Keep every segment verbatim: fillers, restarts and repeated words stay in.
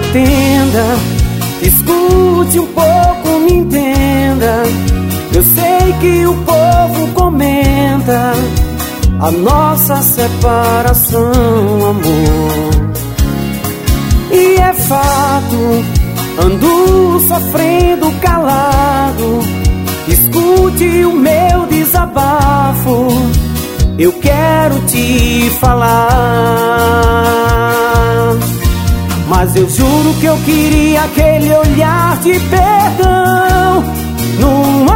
atenda, escute um pouco, me entenda. Eu sei que o povo comenta a nossa separação, amor. E é fato, ando sofrendo calado. Escute o meu desabafo, eu quero te falar. Mas eu juro que eu queria aquele olhar de perdão no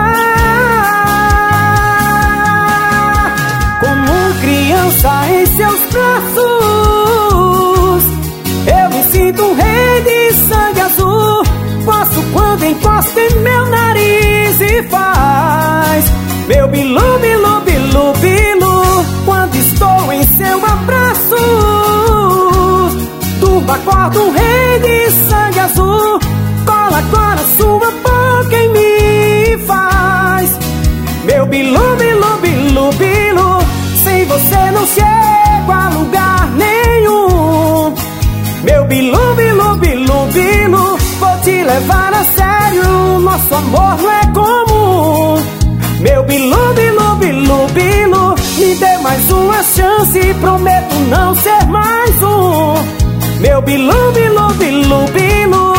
ar, como criança em seus braços. Eu me sinto um rei de sangue azul. Posso quando encosta em meu nariz e faz meu bilu, bilu, bilu, bilu. Quando estou em seu abraço, turba, acorda um rei de sangue azul. Cola agora sua boca em mim e faz meu bilu, bilu, bilu, bilu. Sem você não chego a lugar nenhum. Meu bilu, bilu, bilu, bilu. Vou te levar a sério, nosso amor não é comum. Meu bilu, bilu, bilu, bilu. Me dê mais uma chance, prometo não ser mais um. Meu bilu, bilu, bilu, bilu.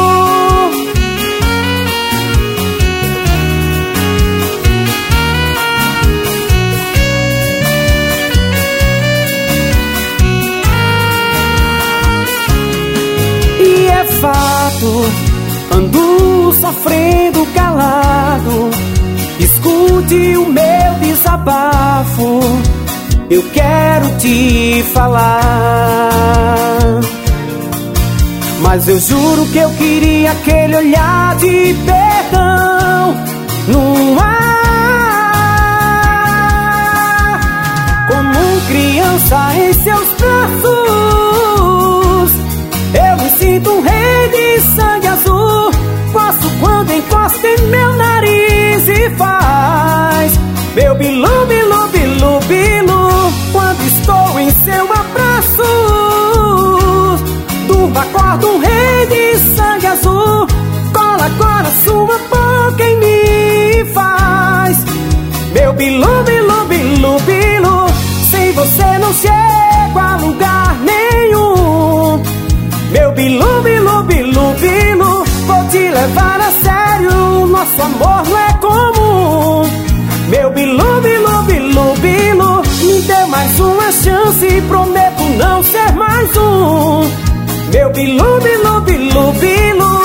E é fato, ando sofrendo calado. Escute o meu desabafo, eu quero te falar. Mas eu juro que eu queria aquele olhar de perdão no ar, como criança em seus braços. Eu me sinto um rei de sangue azul. Posso quando encosta em meu nariz e faz meu bilu, bilu, bilu, bilu. Quando estou em seu abraço, turba, acorda um rei de sangue azul. Cola agora sua boca em mim e faz meu bilu, bilu, bilu, bilu. Sem você não chego a lugar nenhum. Meu bilu, bilu, bilu, bilu. Vou te levar a sério, nosso amor não é comum. Meu bilu, bilu, bilu, bilu. Me dê mais uma chance, prometo não ser mais um. Meu bilu, bilu, bilu, bilu.